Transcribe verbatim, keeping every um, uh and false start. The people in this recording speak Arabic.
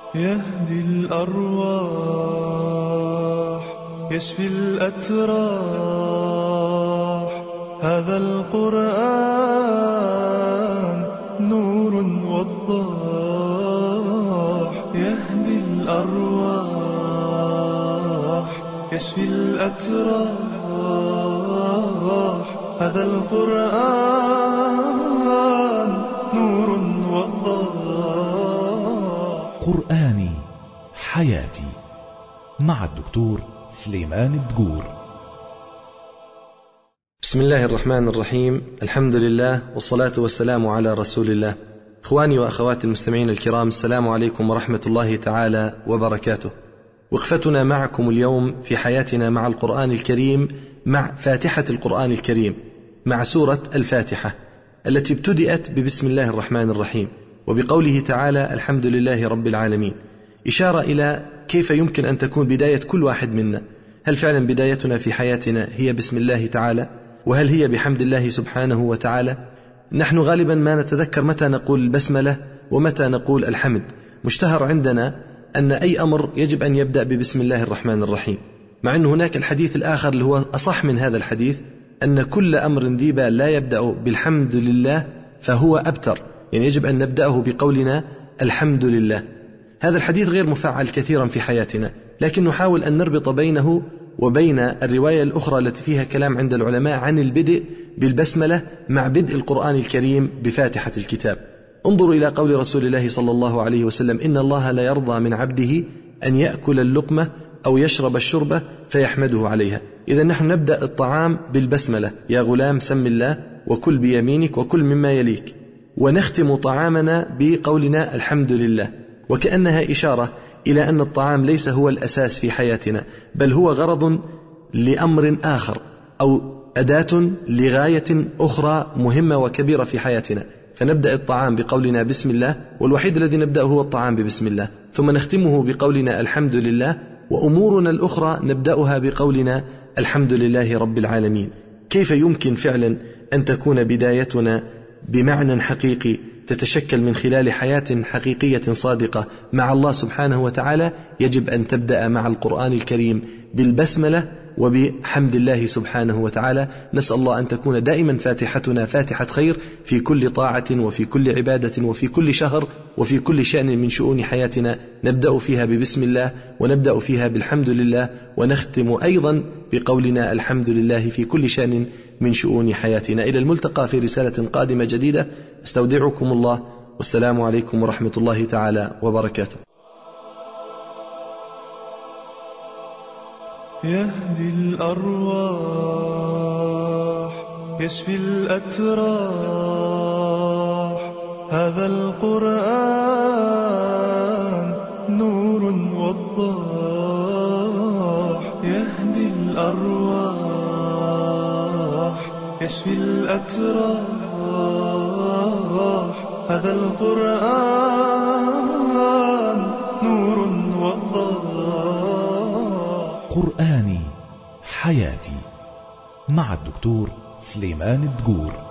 يهدي الأرواح يشفي الأتراح هذا القرآن نور وضاح يهدي الأرواح يشفي الأتراح هذا القرآن نور وضاح. قرآني حياتي مع الدكتور سليمان الدقور. بسم الله الرحمن الرحيم. الحمد لله والصلاة والسلام على رسول الله. إخواني وأخواتي المستمعين الكرام، السلام عليكم ورحمة الله تعالى وبركاته. وقفتنا معكم اليوم في حياتنا مع القرآن الكريم، مع فاتحة القرآن الكريم، مع سورة الفاتحة التي ابتدأت ببسم الله الرحمن الرحيم وبقوله تعالى الحمد لله رب العالمين، إشارة إلى كيف يمكن أن تكون بداية كل واحد منا. هل فعلا بدايتنا في حياتنا هي بسم الله تعالى؟ وهل هي بحمد الله سبحانه وتعالى؟ نحن غالبا ما نتذكر متى نقول البسملة ومتى نقول الحمد. مشتهر عندنا أن أي أمر يجب أن يبدأ ببسم الله الرحمن الرحيم، مع أن هناك الحديث الآخر اللي هو أصح من هذا الحديث، أن كل أمر ذي بال لا يبدأ بالحمد لله فهو أبتر، يعني يجب أن نبدأه بقولنا الحمد لله. هذا الحديث غير مفعل كثيرا في حياتنا، لكن نحاول أن نربط بينه وبين الرواية الأخرى التي فيها كلام عند العلماء عن البدء بالبسملة مع بدء القرآن الكريم بفاتحة الكتاب. انظروا إلى قول رسول الله صلى الله عليه وسلم: إن الله لا يرضى من عبده أن يأكل اللقمة أو يشرب الشربة فيحمده عليها. إذا نحن نبدأ الطعام بالبسملة: يا غلام سم الله وكل بيمينك وكل مما يليك، ونختم طعامنا بقولنا الحمد لله، وكأنها إشارة إلى أن الطعام ليس هو الأساس في حياتنا، بل هو غرض لأمر آخر أو أداة لغاية أخرى مهمة وكبيرة في حياتنا. فنبدأ الطعام بقولنا بسم الله، والوحيد الذي نبدأه هو الطعام ببسم الله، ثم نختمه بقولنا الحمد لله، وأمورنا الأخرى نبدأها بقولنا الحمد لله رب العالمين. كيف يمكن فعلا أن تكون بدايتنا بمعنى حقيقي تتشكل من خلال حياة حقيقية صادقة مع الله سبحانه وتعالى؟ يجب أن تبدأ مع القرآن الكريم بالبسملة وبحمد الله سبحانه وتعالى. نسأل الله أن تكون دائما فاتحتنا فاتحة خير في كل طاعة وفي كل عبادة وفي كل شهر وفي كل شأن من شؤون حياتنا، نبدأ فيها ببسم الله ونبدأ فيها بالحمد لله، ونختم أيضا بقولنا الحمد لله في كل شأن من شؤون حياتنا. إلى الملتقى في رسالة قادمة جديدة. استودعكم الله، والسلام عليكم ورحمة الله تعالى وبركاته. يهدي الأرواح يشفي الأتراح هذا القرآن نور وضاح يهدي الأرواح يشفي الأتراح هذا القرآن نور وضاح. قرآني حياتي مع الدكتور سليمان الدقور.